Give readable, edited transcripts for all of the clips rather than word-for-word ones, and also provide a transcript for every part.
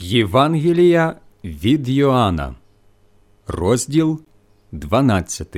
Євангелія від Йоанна, розділ 12.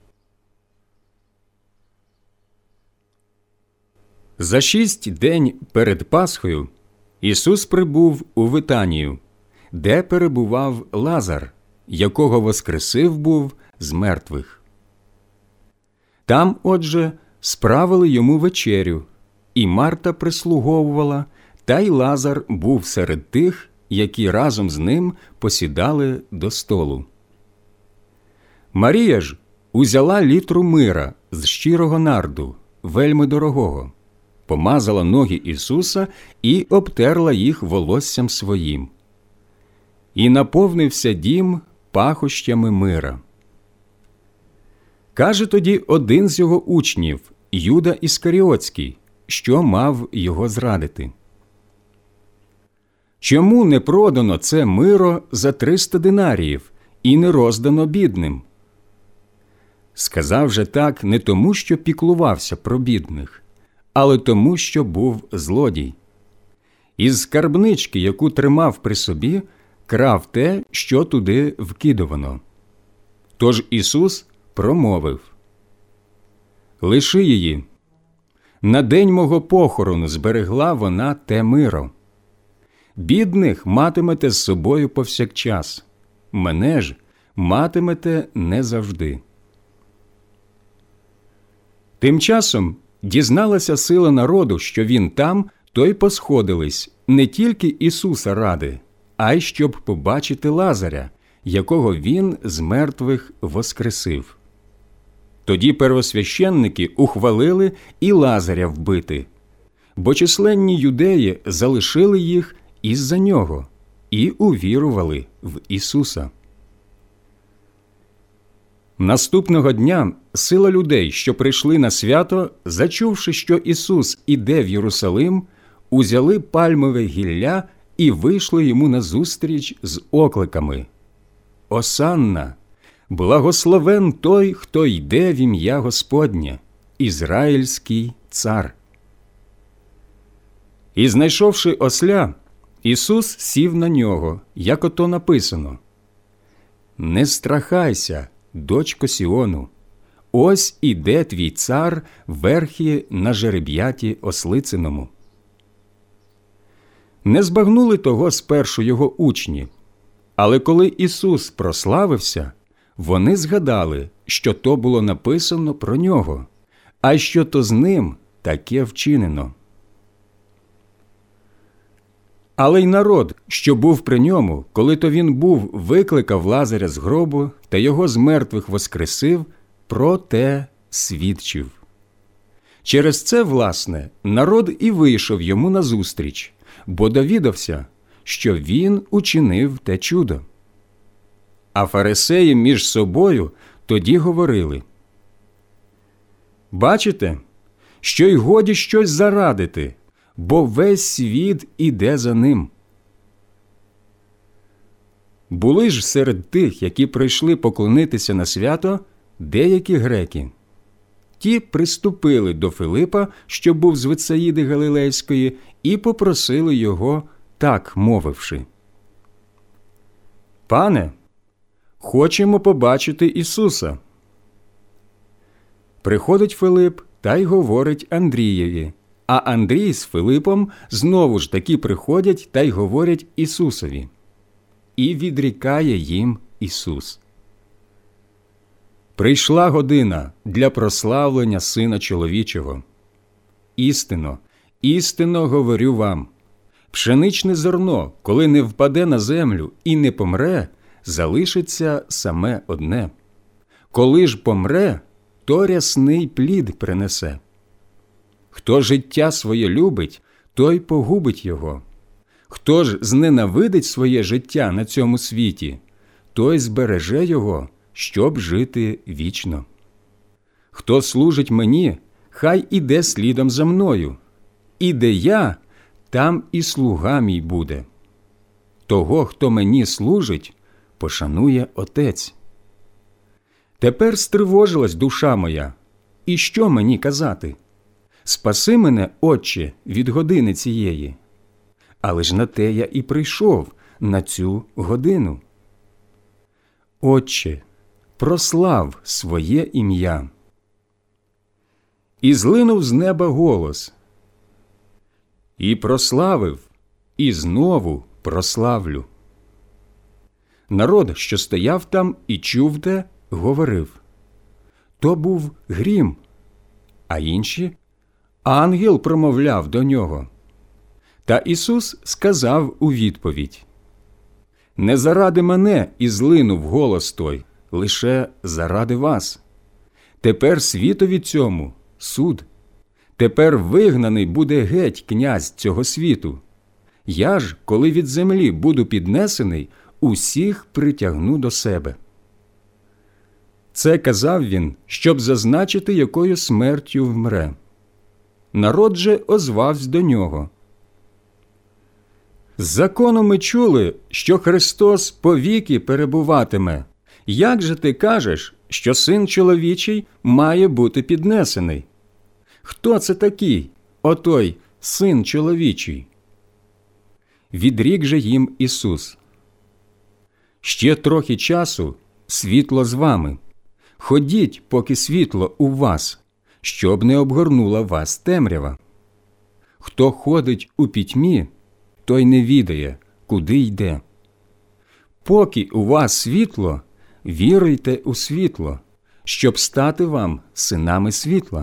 За 6 день перед Пасхою Ісус прибув у Витанію, де перебував Лазар, якого воскресив був з мертвих. Там, отже, справили йому вечерю, і Марта прислуговувала, та й Лазар був серед тих, які разом з ним посідали до столу. Марія ж узяла літру мира з щирого нарду, вельми дорогого, помазала ноги Ісуса і обтерла їх волоссям своїм. І наповнився дім пахощами мира. Каже тоді один з його учнів, Юда Іскаріотський, що мав його зрадити: «Чому не продано це миро за 300 динаріїв і не роздано бідним?» Сказав же так не тому, що піклувався про бідних, але тому, що був злодій. Із скарбнички, яку тримав при собі, крав те, що туди вкидувано. Тож Ісус промовив: «Лиши її. На день мого похорону зберегла вона те миро. Бідних матимете з собою повсякчас, мене ж матимете не завжди». Тим часом дізналася сила народу, що він там, то й посходились не тільки Ісуса ради, а й щоб побачити Лазаря, якого він з мертвих воскресив. Тоді первосвященники ухвалили і Лазаря вбити, бо численні юдеї залишили їх із-за нього і увірували в Ісуса. Наступного дня сила людей, що прийшли на свято, зачувши, що Ісус іде в Єрусалим, узяли пальмове гілля і вийшли йому назустріч з окликами: «Осанна! Благословен той, хто йде в ім'я Господнє, Ізраїльський цар!» І, знайшовши осля, Ісус сів на нього, як ото написано: «Не страхайся, дочко Сіону, ось іде твій цар верхи на жереб'яті ослициному». Не збагнули того спершу його учні, але коли Ісус прославився, вони згадали, що то було написано про нього, а що то з ним таке вчинено. Але й народ, що був при ньому, коли то він був викликав Лазаря з гробу та його з мертвих воскресив, про те свідчив. Через це, власне, народ і вийшов йому назустріч, бо довідався, що він учинив те чудо. А фарисеї між собою тоді говорили: «Бачите, що й годі щось зарадити, бо весь світ іде за ним». Були ж серед тих, які прийшли поклонитися на свято, деякі греки. Ті приступили до Филипа, що був з Витсаїди Галилейської, і попросили його, так мовивши: «Пане, хочемо побачити Ісуса». Приходить Филип та й говорить Андрієві, а Андрій з Филипом знову ж таки приходять та й говорять Ісусові. І відрікає їм Ісус: «Прийшла година для прославлення Сина Чоловічого. Істинно, істинно говорю вам, пшеничне зерно, коли не впаде на землю і не помре, залишиться саме одне. Коли ж помре, то рясний плід принесе. Хто життя своє любить, той погубить його. Хто ж зненавидить своє життя на цьому світі, той збереже його, щоб жити вічно. Хто служить мені, хай іде слідом за мною. І де я, там і слуга мій буде. Того, хто мені служить, пошанує Отець». Тепер стривожилась душа моя. І що мені казати? Спаси мене, Отче, від години цієї. Але ж на те я і прийшов, на цю годину. Отче, прослав своє ім'я». І злинув з неба голос: «І прославив, і знову прославлю». Народ, що стояв там і чув те, говорив: «То був грім», а інші: «Ангел промовляв до нього». Та Ісус сказав у відповідь: «Не заради мене і злинув голос той, лише заради вас. Тепер світові цьому суд. Тепер вигнаний буде геть князь цього світу. Я ж, коли від землі буду піднесений, усіх притягну до себе». Це казав він, щоб зазначити, якою смертю вмре. Народ же озвався до нього: «З закону ми чули, що Христос повіки перебуватиме. Як же ти кажеш, що Син чоловічий має бути піднесений? Хто це такий, отой Син чоловічий?» Відрік же їм Ісус: «Ще трохи часу світло з вами. Ходіть, поки світло у вас, щоб не обгорнула вас темрява. Хто ходить у пітьмі, той не відає, куди йде. Поки у вас світло, віруйте у світло, щоб стати вам синами світла».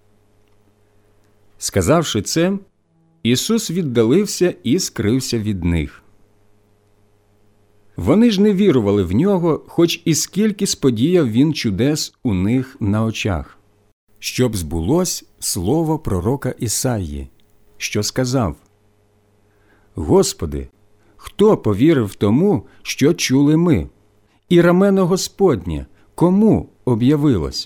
Сказавши це, Ісус віддалився і скрився від них. Вони ж не вірували в нього, хоч і скільки сподіяв він чудес у них на очах, щоб збулось слово пророка Ісаї, що сказав: «Господи, хто повірив тому, що чули ми? І рамено Господнє кому об'явилось?»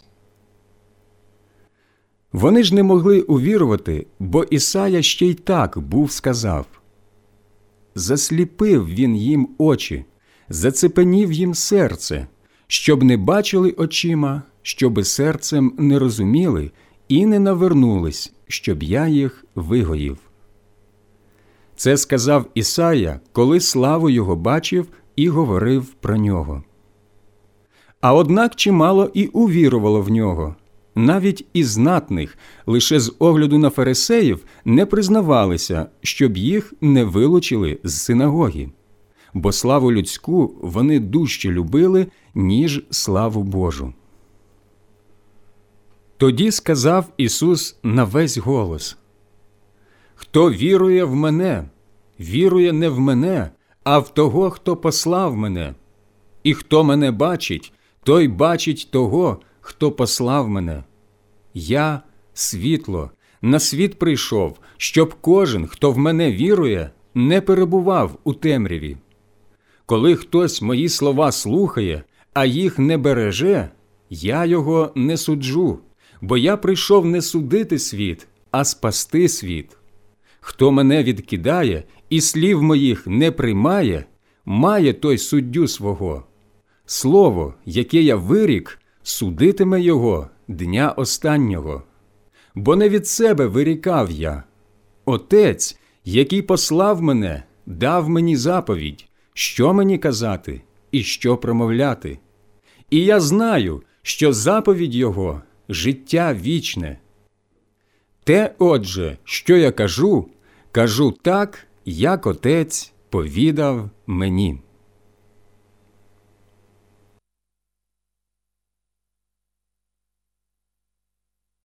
Вони ж не могли увірувати, бо Ісая ще й так був сказав: «Засліпив він їм очі, зацепенів їм серце, щоб не бачили очима, щоби серцем не розуміли і не навернулись, щоб я їх вигоїв». Це сказав Ісая, коли славу його бачив і говорив про нього. А однак чимало і увірувало в нього. Навіть і знатних, лише з огляду на фарисеїв, не признавалися, щоб їх не вилучили з синагоги, бо славу людську вони дужче любили, ніж славу Божу. Тоді сказав Ісус на весь голос: «Хто вірує в мене, вірує не в мене, а в того, хто послав мене. І хто мене бачить, той бачить того, хто послав мене. Я – світло, на світ прийшов, щоб кожен, хто в мене вірує, не перебував у темряві. Коли хтось мої слова слухає, а їх не береже, я його не суджу, бо я прийшов не судити світ, а спасти світ. Хто мене відкидає і слів моїх не приймає, має той суддю свого. Слово, яке я вирік, судитиме його дня останнього. Бо не від себе вирікав я. Отець, який послав мене, дав мені заповідь, що мені казати і що промовляти. І я знаю, що заповідь його – життя вічне. Те, отже, що я кажу, кажу так, як Отець повідав мені».